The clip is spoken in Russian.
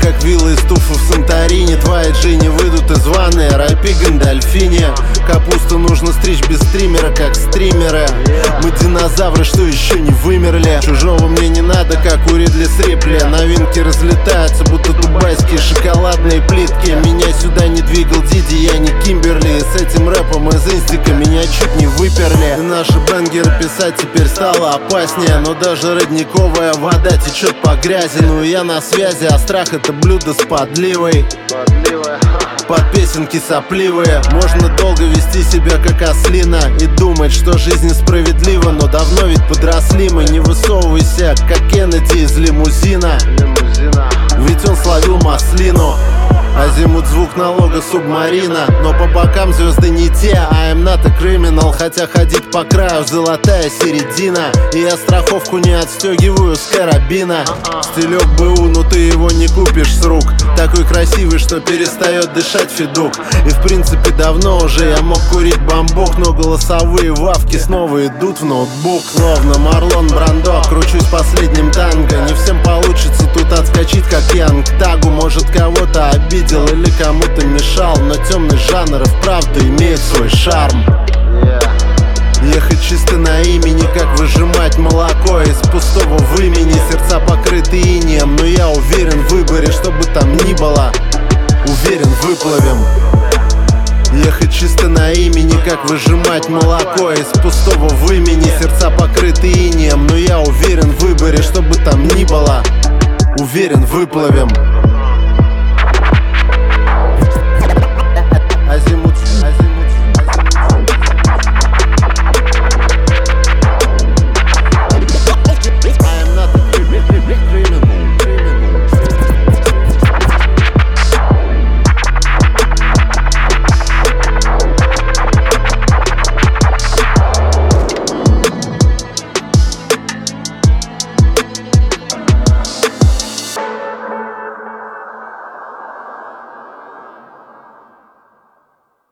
как виллы из туфа в Санторини. Твои джинни выйдут из ванны, рэпи Гандальфини. Капусту нужно стричь без стримера, как стримеры. Мы динозавры, что еще не вымерли. Чужого мне не надо, как у Ридли с Рипли. Новинки разлетаются, будто дубайские шоколадные плитки. Меня сюда не двигал Диди, я не Кимберли. И с этим рэпом из инстика меня чуть не выперли. И наши бенгеры писать теперь стало опаснее. Но даже родниковая вода течет по грязи. Ну я на связи, а страх это блюдо с подливой. Под песенки сопливые. Можно долго вести себя как ослина и думать, что жизнь несправедлива. Но давно ведь подросли мы. Не высовывайся, как Кеннеди из лимузина. Ведь он словил маслину. Азимут звук налога субмарина. Но по бокам звезды не те. I'm not a criminal. Хотя ходить по краю золотая середина. И я страховку не отстегиваю с карабина. Стилек БУ, но ты его не купишь с рук. Такой красивый, что перестает дышать федук. И в принципе давно уже я мог курить бамбук. Но голосовые вавки снова идут в ноутбук. Словно Марлон Брандо, кручусь последним танго. Не всем получится тут отскочить, как Янг Тагу. Может кого-то обидел или кому-то мешал, но темный жанр и вправду имеет свой шарм. Ехать чисто на имени, как выжимать молоко из пустого вымени. Сердца покрыты инеем, но я уверен в выборе, что бы там ни было. Уверен, выплывем. Ехать чисто на имени, как выжимать молоко из пустого вымени. Сердца покрыты инеем, но я уверен в выборе, что бы там ни было. Уверен, выплывем.